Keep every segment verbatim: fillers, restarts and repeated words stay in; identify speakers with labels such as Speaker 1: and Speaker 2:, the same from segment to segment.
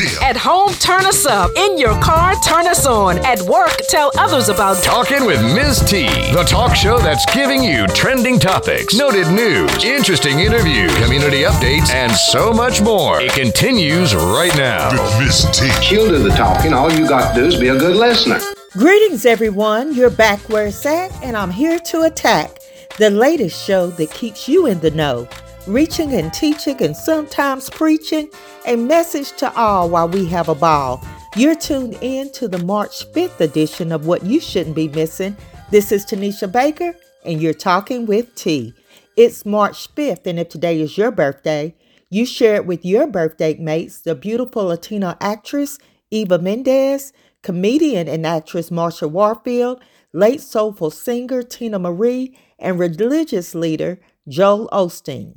Speaker 1: Still.
Speaker 2: At home, turn us up. In your car, turn us on. At work, tell others about
Speaker 1: Talking with Miz T, the talk show that's giving you trending topics, noted news, interesting interviews, community updates, and so much more. It continues right now.
Speaker 3: With Miz T.
Speaker 4: She'll do the talking. All you got to do is be a good listener.
Speaker 5: Greetings, everyone. You're back where it's at, and I'm here to attack the latest show that keeps you in the know, reaching and teaching and sometimes preaching a message to all while we have a ball. You're tuned in to the March fifth edition of What You Shouldn't Be Missing. This is Tanisha Baker, and you're talking with T. It's March fifth, and if today is your birthday, you share it with your birthday mates, the beautiful Latina actress Eva Mendes, comedian and actress Marsha Warfield, late soulful singer Tina Marie, and religious leader Joel Osteen.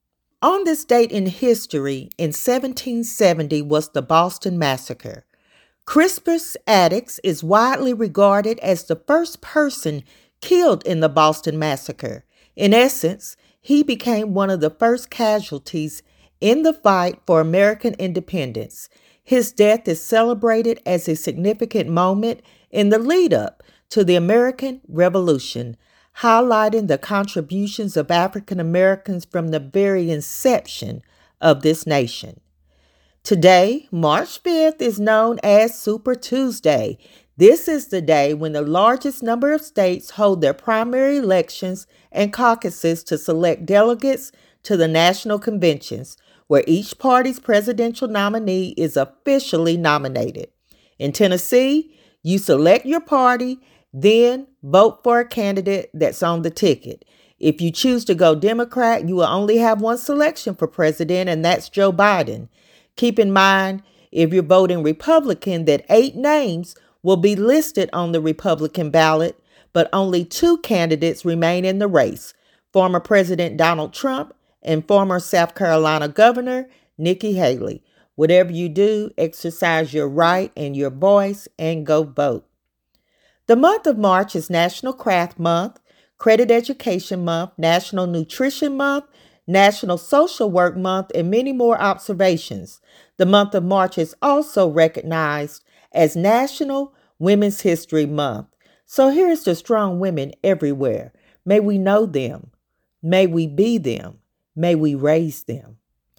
Speaker 5: On this date in history, in seventeen seventy, was the Boston Massacre. Crispus Attucks is widely regarded as the first person killed in the Boston Massacre. In essence, he became one of the first casualties in the fight for American independence. His death is celebrated as a significant moment in the lead-up to the American Revolution, highlighting the contributions of African Americans from the very inception of this nation. Today, March fifth, is known as Super Tuesday. This is the day when the largest number of states hold their primary elections and caucuses to select delegates to the national conventions, where each party's presidential nominee is officially nominated. In Tennessee, you select your party, then vote for a candidate that's on the ticket. If you choose to go Democrat, you will only have one selection for president, and that's Joe Biden. Keep in mind, if you're voting Republican, that eight names will be listed on the Republican ballot, but only two candidates remain in the race: former President Donald Trump and former South Carolina Governor Nikki Haley. Whatever you do, exercise your right and your voice and go vote. The month of March is National Craft Month, Credit Education Month, National Nutrition Month, National Social Work Month, and many more observations. The month of March is also recognized as National Women's History Month. So here's to strong women everywhere. May we know them. May we be them. May we raise them.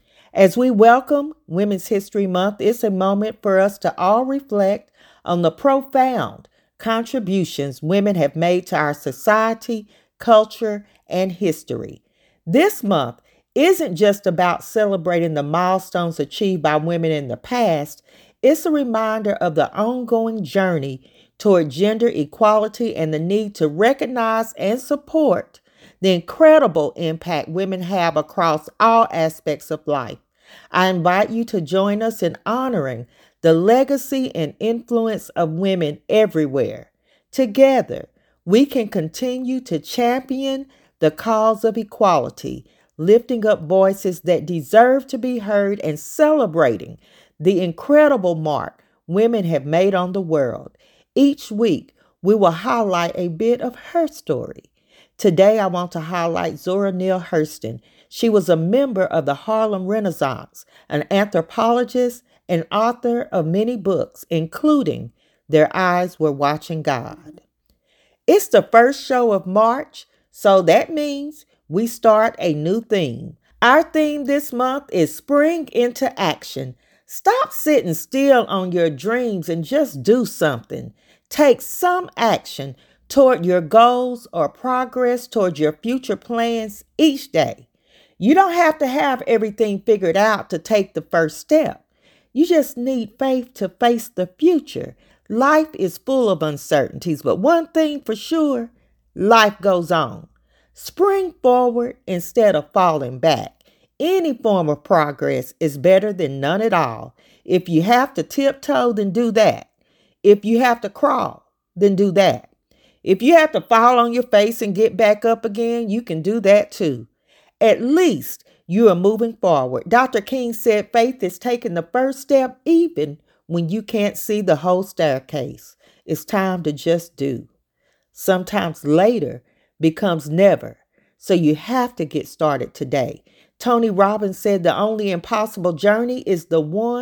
Speaker 5: As we welcome Women's History Month, it's a moment for us to all reflect on the profound contributions women have made to our society, culture, and history. This month isn't just about celebrating the milestones achieved by women in the past. It's a reminder of the ongoing journey toward gender equality and the need to recognize and support the incredible impact women have across all aspects of life. I invite you to join us in honoring the legacy and influence of women everywhere. Together, we can continue to champion the cause of equality, lifting up voices that deserve to be heard and celebrating the incredible mark women have made on the world. Each week, we will highlight a bit of her story. Today, I want to highlight Zora Neale Hurston. She was a member of the Harlem Renaissance, an anthropologist and author of many books, including Their Eyes Were Watching God. It's the first show of March, so that means we start a new theme. Our theme this month is Spring into Action. Stop sitting still on your dreams and just do something. Take some action toward your goals or progress toward your future plans each day. You don't have to have everything figured out to take the first step. You just need faith to face the future. Life is full of uncertainties, but one thing for sure, life goes on. Spring forward instead of falling back. Any form of progress is better than none at all. If you have to tiptoe, then do that. If you have to crawl, then do that. If you have to fall on your face and get back up again, you can do that too. At least you are moving forward. Doctor King said faith is taking the first step even when you can't see the whole staircase. It's time to just do. Sometimes later becomes never, so you have to get started today. Tony Robbins said the only impossible journey is the one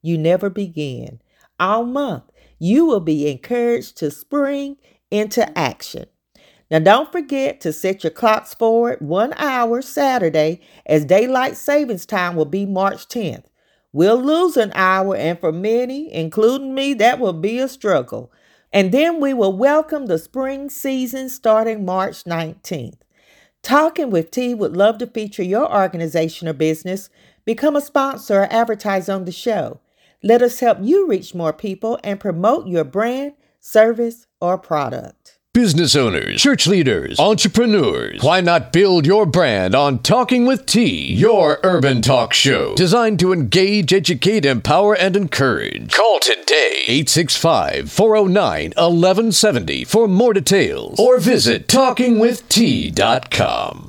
Speaker 5: you never began. All month, you will be encouraged to spring into action. Now, don't forget to set your clocks forward one hour Saturday, as daylight savings time will be March tenth. We'll lose an hour, and for many, including me, that will be a struggle. And then we will welcome the spring season starting March nineteenth. Talking with T would love to feature your organization or business. Become a sponsor or advertise on the show. Let us help you reach more people and promote your brand, service, or product.
Speaker 1: Business owners, church leaders, entrepreneurs, why not build your brand on Talking with T, your urban talk show, designed to engage, educate, empower, and encourage. Call today, eight six five, four oh nine, one one seven oh for more details, or visit talking with t dot com.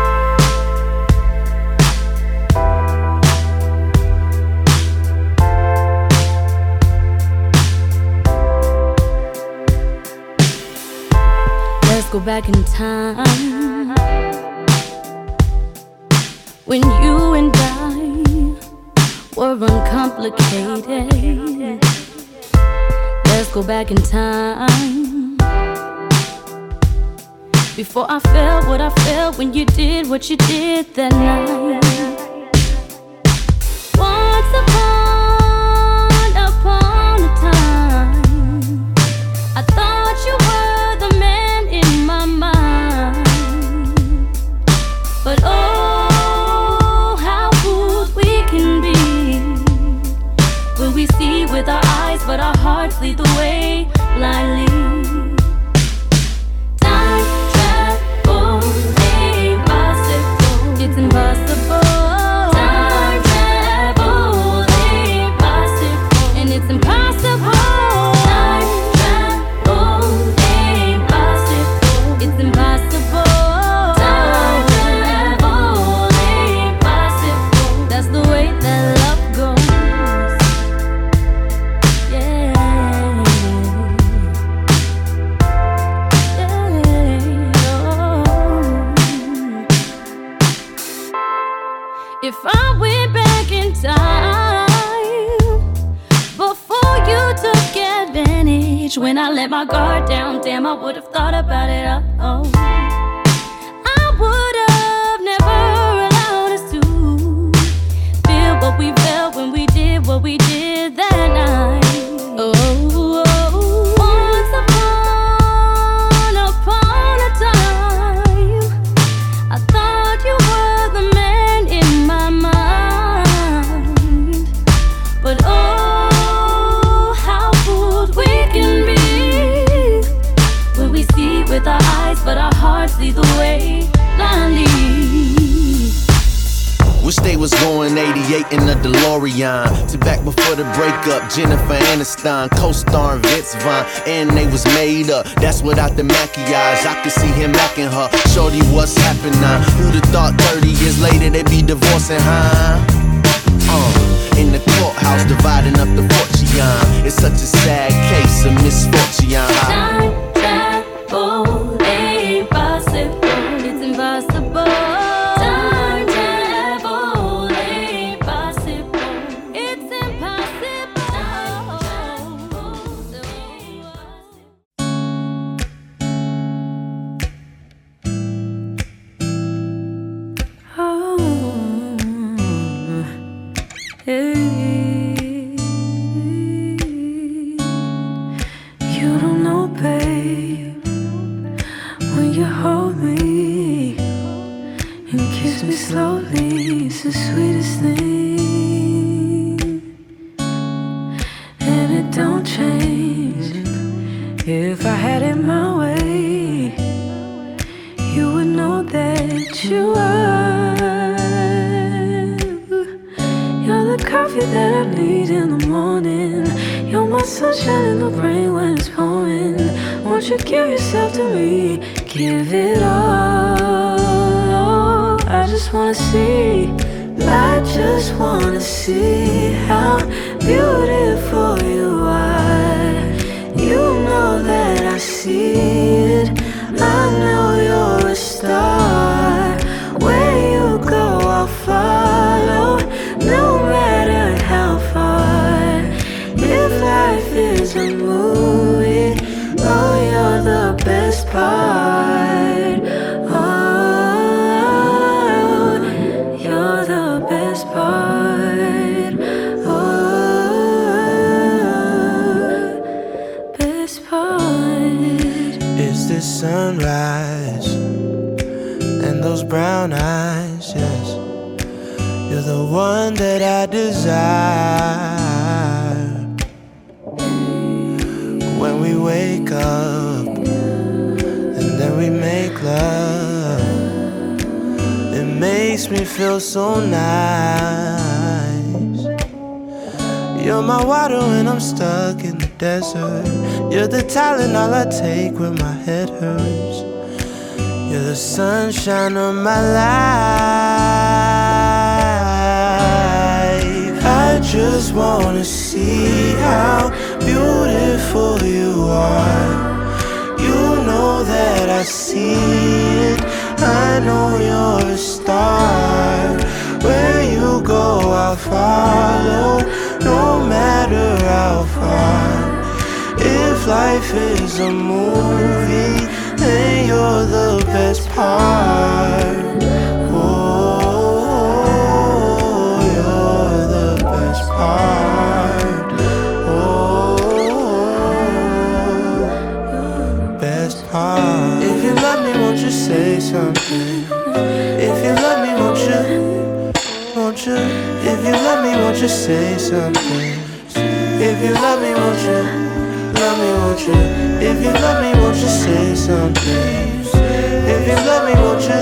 Speaker 3: Let's go back in time when you and I were uncomplicated. Let's go back in time before I felt what I felt when you did what you did that night. Once upon, upon a time, I thought you were the man in my mind. But oh, how fooled we can be when we see with our eyes, but our hearts lead the way blindly. Time travel ain't possible. It's impossible. Time travel ain't possible, and it's impossible. Time travel ain't possible. It's impossible. Time travel ain't possible. That's the way that love goes. Yeah. If I went back in time before you took advantage, when I let my guard down, damn, I would have thought about it. Oh, I would have never allowed us to feel what we felt when we did what we did that night. Oh, oh, oh. Once upon, upon a time, I thought you were the man in my mind. But oh, how fooled we can be when we see with our eyes, but our hearts lead the way blindly.
Speaker 6: Wish they was going eighty-eight in the DeLorean. To back before the breakup, Jennifer Aniston, co-starring Vince Vaughn, and they was made up. That's without the maquillage. I could see him macking her. Shorty, what's happening? Who'd have thought thirty years later they'd be divorcing, huh? Uh, in the courthouse, dividing up the fortune. It's such a sad case of misfortune.
Speaker 3: Time travel ain't possible. It's impossible. Time travel ain't possible. It's impossible. Oh, hey. You don't know, babe, when you hold me and kiss me slowly, it's the sweetest thing. And it don't change. If I had it my way, you would know that you are. You're the coffee that I need in the morning. You're my sunshine in the rain when it's pouring. Won't you give yourself to me? Give it all. I just wanna see. I just wanna see how beautiful you are. You know that I see it. I know you're a star. Where you go, I'll follow, no matter how far.
Speaker 7: brown eyes, yes. You're the one that I desire. When we wake up and then we make love, it makes me feel so nice. You're my water when I'm stuck in the desert. You're the Tylenol I take when my head hurts. You're the sunshine of my life. I just wanna see how beautiful you are. You know that I see it. I know you're a star. Where you go, I'll follow, no matter how far. If life is a movie, then you're the best part. Oh, you're the best part. Oh, best part. If you love me, won't you say something? If you love me, won't you? Won't you? If you love me, won't you say something? If you love me, won't you? Love me, won't you? If you love me, won't you say something? If you love me, won't you?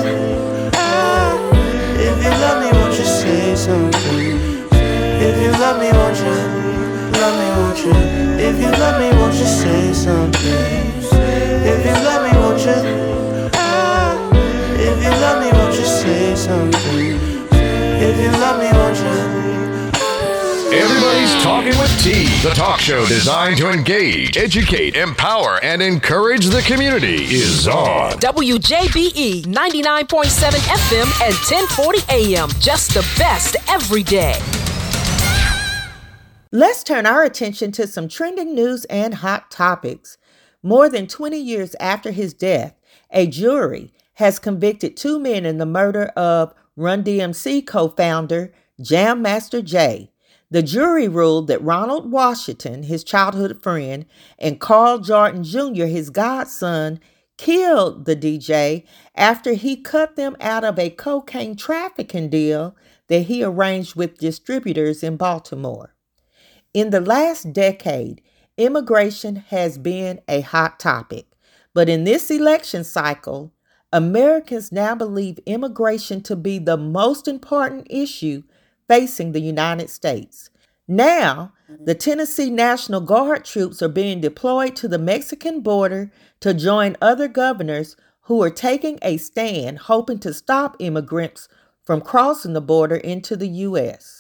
Speaker 7: If you love me, won't you say something? If you love me, won't you? Love me, won't you? If you love me, won't you say something? If you love me, won't you? If you love me, won't you say something? If you love me, won't you?
Speaker 1: Everybody's Talking with T, the talk show designed to engage, educate, empower, and encourage the community is on.
Speaker 2: W J B E ninety-nine point seven F M and ten forty A M. Just the best every day.
Speaker 5: Let's turn our attention to some trending news and hot topics. More than twenty years after his death, a jury has convicted two men in the murder of Run D M C co-founder Jam Master Jay. The jury ruled that Ronald Washington, his childhood friend, and Carl Jordan Junior, his godson, killed the D J after he cut them out of a cocaine trafficking deal that he arranged with distributors in Baltimore. In the last decade, immigration has been a hot topic, but in this election cycle, Americans now believe immigration to be the most important issue facing the United States. Now, the Tennessee National Guard troops are being deployed to the Mexican border to join other governors who are taking a stand hoping to stop immigrants from crossing the border into the U S.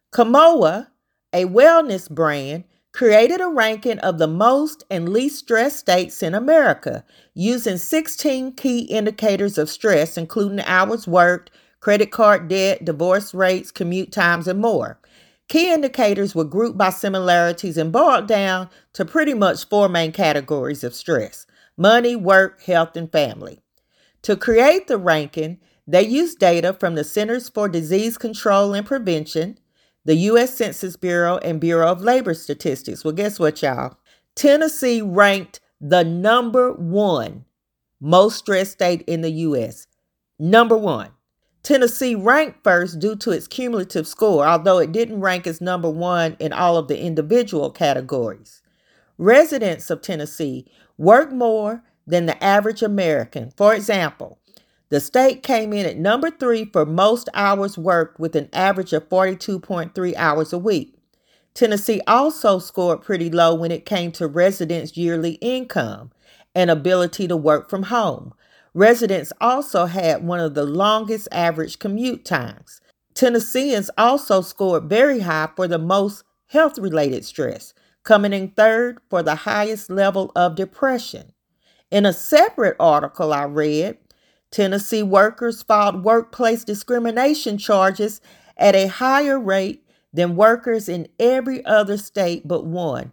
Speaker 5: Kamoa, a wellness brand, created a ranking of the most and least stressed states in America using sixteen key indicators of stress, including hours worked, credit card debt, divorce rates, commute times, and more. Key indicators were grouped by similarities and boiled down to pretty much four main categories of stress: money, work, health, and family. To create the ranking, they used data from the Centers for Disease Control and Prevention, the U S Census Bureau, and Bureau of Labor Statistics. Well, guess what, y'all? Tennessee ranked the number one most stressed state in the U S. Number one. Tennessee ranked first due to its cumulative score, although it didn't rank as number one in all of the individual categories. Residents of Tennessee work more than the average American. For example, the state came in at number three for most hours worked with an average of forty-two point three hours a week. Tennessee also scored pretty low when it came to residents' yearly income and ability to work from home. Residents also had one of the longest average commute times. Tennesseans also scored very high for the most health-related stress, coming in third for the highest level of depression. In a separate article I read, Tennessee workers filed workplace discrimination charges at a higher rate than workers in every other state but one.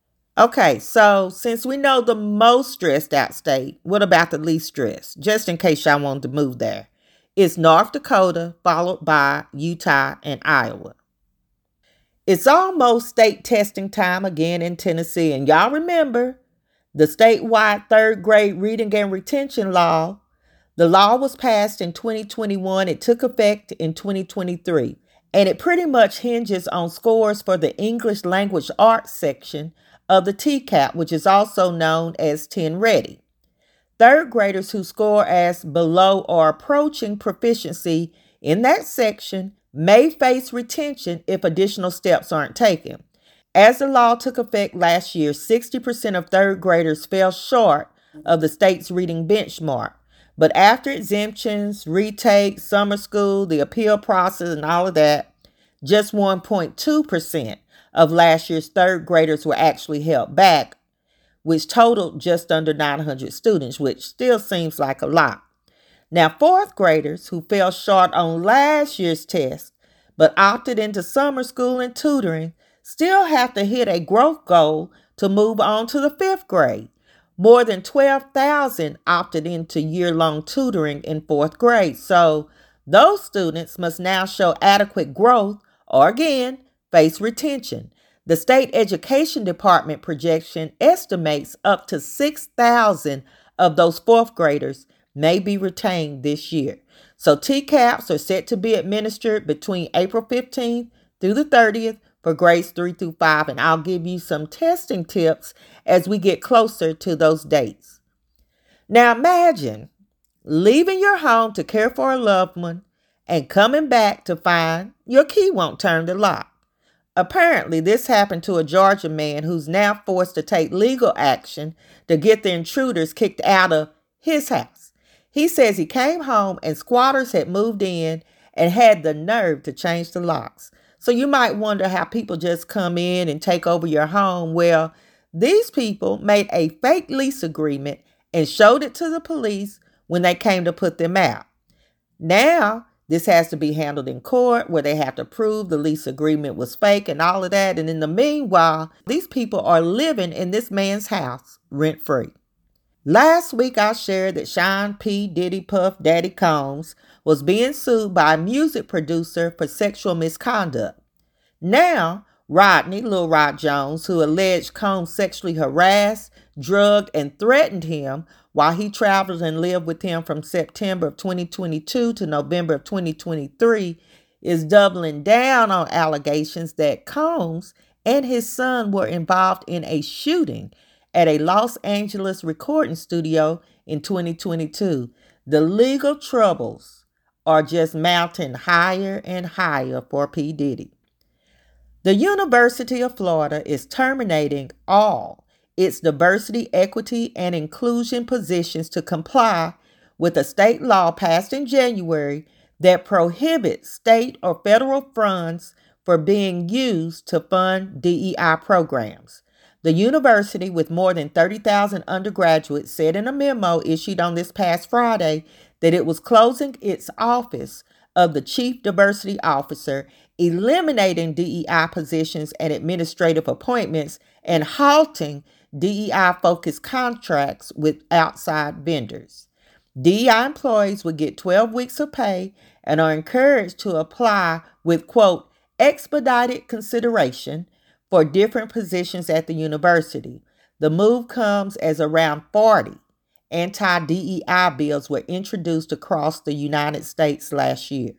Speaker 5: Okay, so since we know the most stressed out state, what about the least stressed? Just in case y'all wanted to move there. It's North Dakota, followed by Utah and Iowa. It's almost state testing time again in Tennessee. And y'all remember the statewide third grade reading and retention law. The law was passed in twenty twenty-one. It took effect in twenty twenty-three. And it pretty much hinges on scores for the English Language Arts section of the T CAP, which is also known as ten ready. Third graders who score as below or approaching proficiency in that section may face retention if additional steps aren't taken. As the law took effect last year, sixty percent of third graders fell short of the state's reading benchmark. But after exemptions, retakes, summer school, the appeal process, and all of that, just one point two percent of last year's third graders were actually held back, which totaled just under nine hundred students, which still seems like a lot. Now, fourth graders who fell short on last year's test but opted into summer school and tutoring still have to hit a growth goal to move on to the fifth grade. More than twelve thousand opted into year-long tutoring in fourth grade. So those students must now show adequate growth or, again, face retention. The state education department projection estimates up to six thousand of those fourth graders may be retained this year. So T CAPs are set to be administered between April fifteenth through the thirtieth for grades three through five, and I'll give you some testing tips as we get closer to those dates. Now imagine leaving your home to care for a loved one and coming back to find your key won't turn the lock. Apparently, this happened to a Georgia man who's now forced to take legal action to get the intruders kicked out of his house. He says he came home and squatters had moved in and had the nerve to change the locks. So you might wonder how people just come in and take over your home. Well, these people made a fake lease agreement and showed it to the police when they came to put them out. Now, this has to be handled in court where they have to prove the lease agreement was fake and all of that. And in the meanwhile, these people are living in this man's house rent-free. Last week, I shared that Sean P. Diddy Puff Daddy Combs was being sued by a music producer for sexual misconduct. Now, Rodney, Lil Rod Jones, who alleged Combs sexually harassed, drugged, and threatened him while he traveled and lived with him from September of twenty twenty-two to November of twenty twenty-three, is doubling down on allegations that Combs and his son were involved in a shooting at a Los Angeles recording studio in twenty twenty-two. The legal troubles are just mounting higher and higher for P. Diddy. The University of Florida is terminating all its diversity, equity, and inclusion positions to comply with a state law passed in January that prohibits state or federal funds for being used to fund D E I programs. The university, with more than thirty thousand undergraduates, said in a memo issued on this past Friday that it was closing its office of the Chief Diversity Officer, eliminating D E I positions and administrative appointments, and halting D E I-focused contracts with outside vendors. D E I employees would get twelve weeks of pay and are encouraged to apply with, quote, expedited consideration for different positions at the university. The move comes as around forty anti-D E I bills were introduced across the United States last year.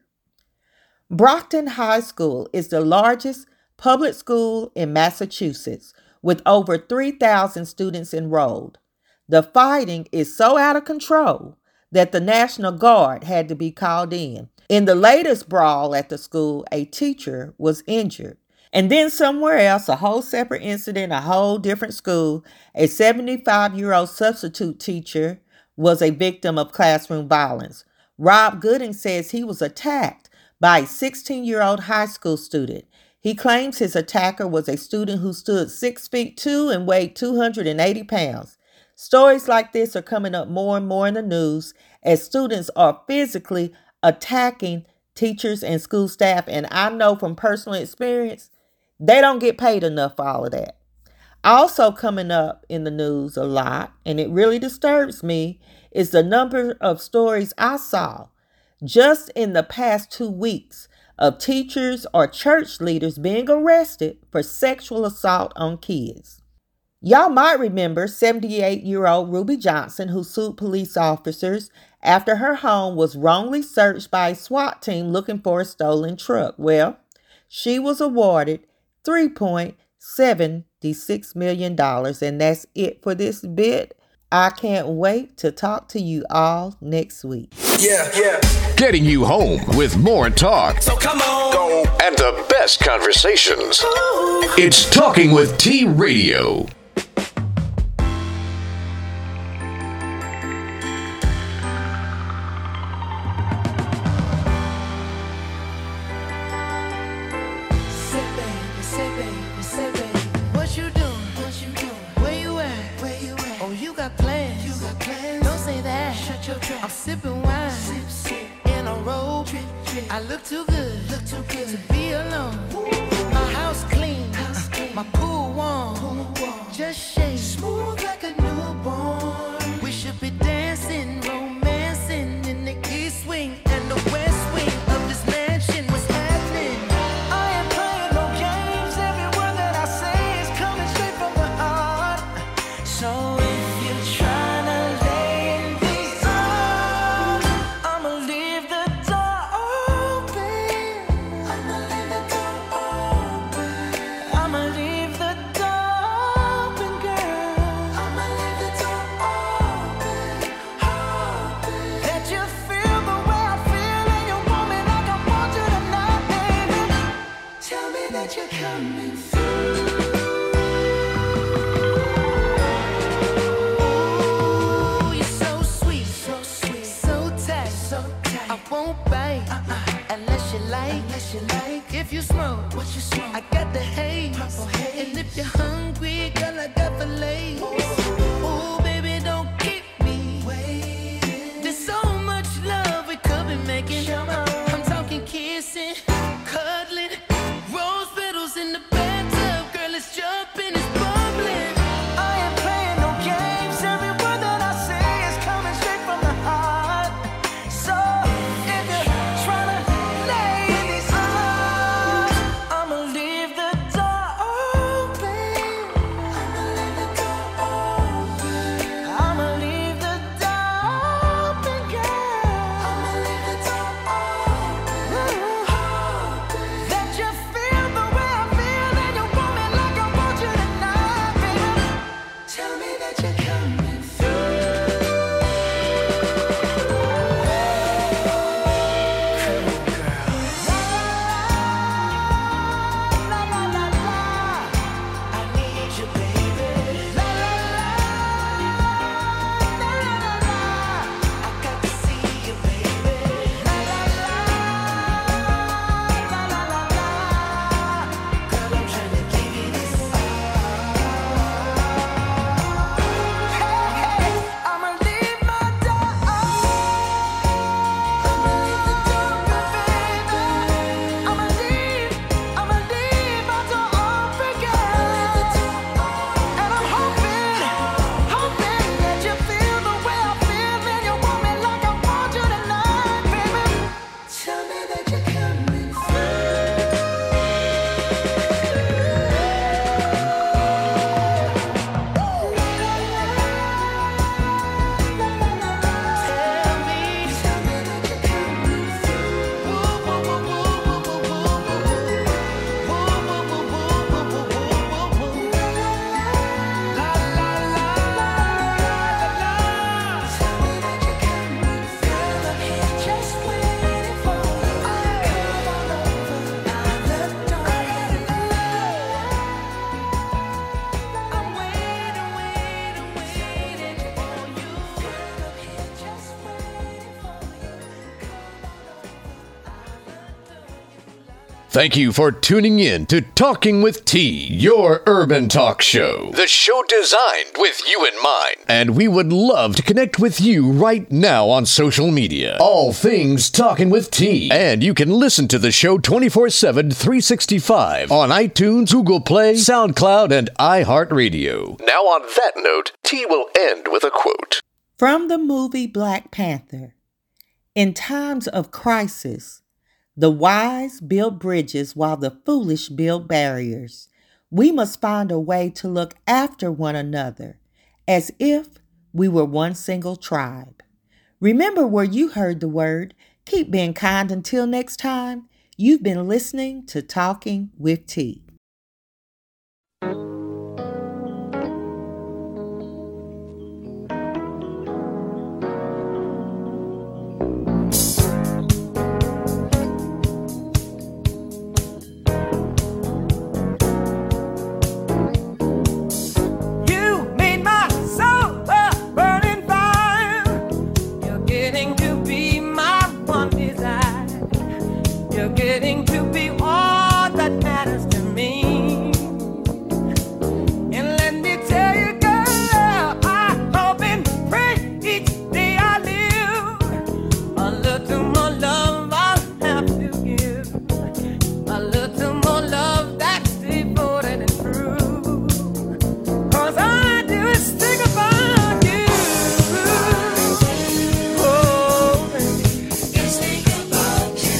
Speaker 5: Brockton High School is the largest public school in Massachusetts, with over three thousand students enrolled. The fighting is so out of control that the National Guard had to be called in. In the latest brawl at the school, a teacher was injured. And then somewhere else, a whole separate incident, a whole different school, a seventy-five-year-old substitute teacher was a victim of classroom violence. Rob Gooding says he was attacked by a sixteen-year-old high school student. He claims his attacker was a student who stood six feet two and weighed two hundred eighty pounds. Stories like this are coming up more and more in the news as students are physically attacking teachers and school staff. And I know from personal experience, they don't get paid enough for all of that. Also coming up in the news a lot, and it really disturbs me, is the number of stories I saw just in the past two weeks of teachers or church leaders being arrested for sexual assault on kids. Y'all might remember seventy-eight-year-old Ruby Johnson, who sued police officers after her home was wrongly searched by a SWAT team looking for a stolen truck. Well, she was awarded three point seven six million dollars, and that's it for this bit. I can't wait to talk to you all next week.
Speaker 1: Yeah, yeah. Getting you home with more talk. So come on. Go. And the best conversations. Ooh. It's Talking with T Radio.
Speaker 8: I'm sipping wine sip, sip. In a robe. Trip, trip. I look too good, look too good to be alone. Ooh. My house clean, house clean. My pool warm. pool warm, just shake smooth like a newborn. We should be dancing, romancing in the east wing and the west wing of this mansion. What's happening? I ain't playing no games. Every word that I say is coming straight from the heart. So if you're trying to if you smoke, what you smoke? I got the haze. haze. And if you're hungry, girl, I got fillets. Ooh, baby, don't keep me waiting. There's so much love we could be making. I'm talking kissing, cuddling, rose petals in the bathtub. Girl, it's jumping, it's bubbling. I ain't playing no games. Every word that I say is coming straight from the heart. So if you're trying to lay in these arms, I'ma leave the door open. I'ma leave the door open. I'ma leave the door open, girl. I'ma leave the door open. That you feel the way I feel and you want me like I want you tonight, baby. Tell me that you're coming through. La la la la, I need you, baby. La la la, la la la, I got to see you, baby. La la la, la la la la, girl, I'm trying to give you this. Hey, hey, I'ma leave my door open. I'ma leave the door open, baby. I'ma leave, I'ma leave my door open, girl. And I'm hoping, hoping that you feel the way I feel and you want me like I want you tonight, baby. Tell me that you're coming
Speaker 1: Thank you for tuning in to Talking with T, your urban talk show. The show designed with you in mind. And we would love to connect with you right now on social media. All things Talking with T. And you can listen to the show twenty-four seven, three sixty-five on iTunes, Google Play, SoundCloud, and iHeartRadio. Now on that note, T will end with a quote.
Speaker 5: From the movie Black Panther. In times of crisis, the wise build bridges while the foolish build barriers. We must find a way to look after one another as if we were one single tribe. Remember where you heard the word. Keep being kind until next time. You've been listening to Talking with T.
Speaker 8: Getting to be all that matters to me. And let me tell you, girl, I hope and pray each day I live. A little more love I'll have to give. A little more love that's devoted and true. Cause all I do is think about you. Oh, baby. Just think about you.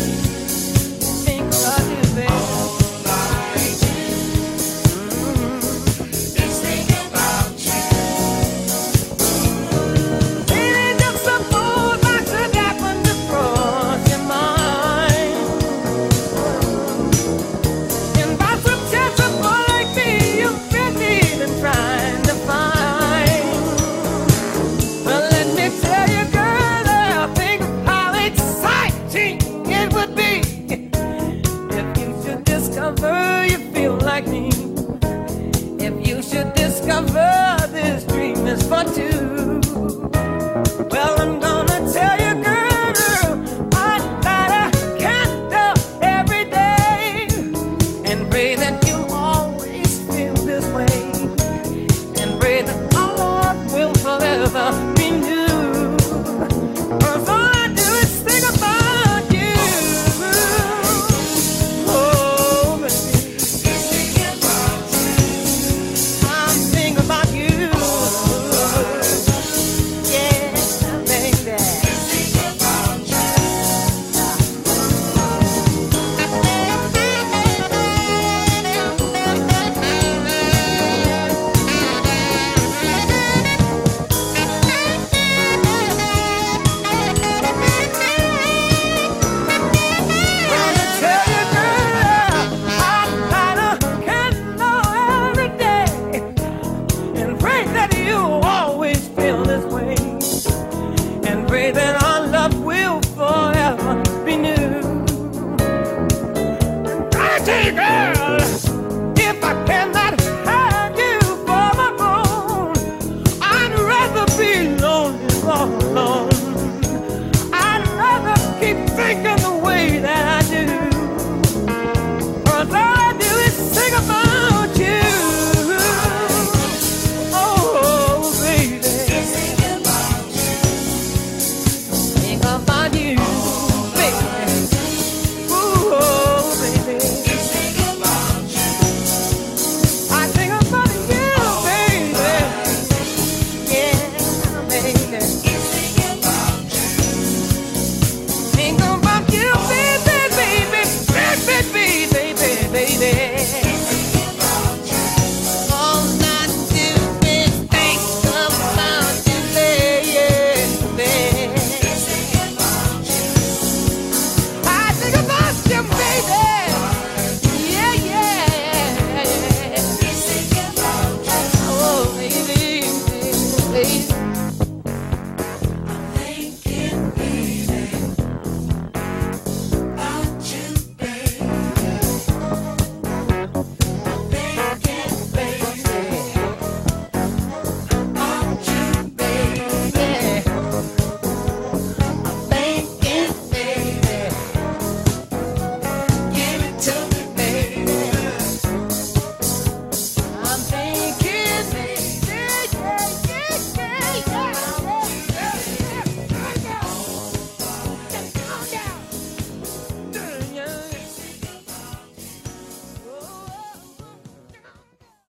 Speaker 8: You feel like me. If you should discover this dream is for two, well, I'm